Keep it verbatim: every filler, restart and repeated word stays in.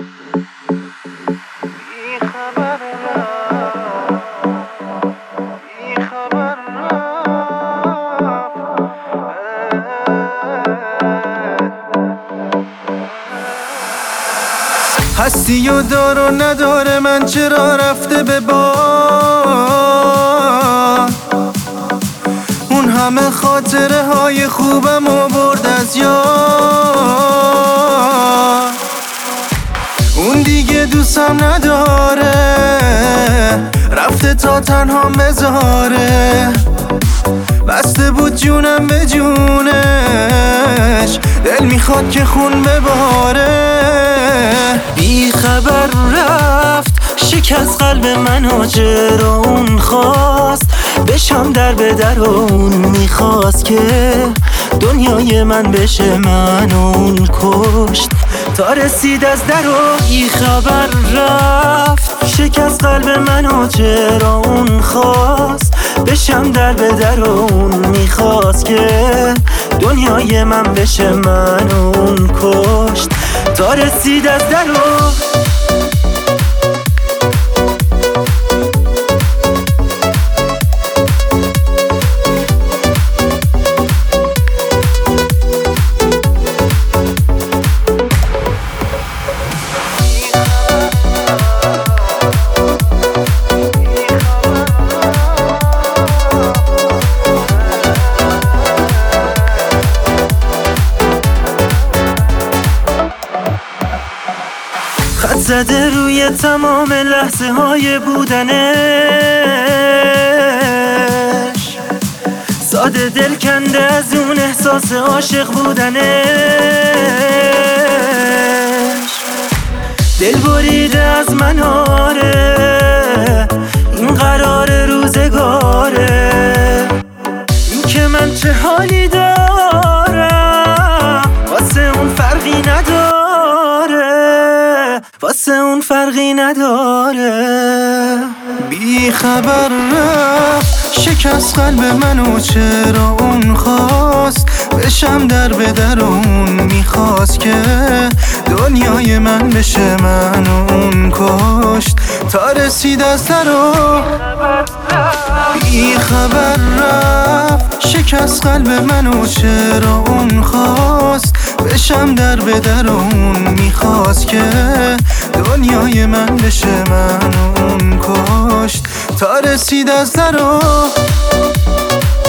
هستی و دار و نداره، من چرا رفته به باد. اون همه خاطره های خوبم و برد از یاد. اون دیگه دوستم نداره، رفته تا تنها بذاره. بسته بود جونم به جونش، دل میخواد که خون بباره. بی خبر رفت، شکست قلب منو، چرا اون خواست بشم در به در و اون میخواست که دنیای من بشه من و اون کشت تا رسید از در و بی خبر رفت. شکست قلب منو، چرا اون خواست بشم در به در و اون میخواست که دنیای من بشه من و اون کشت تا رسید از در و خط زده روی تمام لحظه های بودنش، ساده دل کنده از اون احساس عاشق بودنش. دل بریده از من آره، این قرار روزگاره. این که من چه حالی دارم واسه اون فرقی نداره، واسه اون فرقی نداره. بی خبر رفت، شکست قلب منو، چرا اون خواست بشم در به در و اون میخواست که دنیای من بشه من و اون کشت تا رسید از در و بی خبر رفت. شکست قلب منو، چرا اون خواست بشم در به در و اون میخواست که دنیای من بشه من و اون کشت تا رسید از در و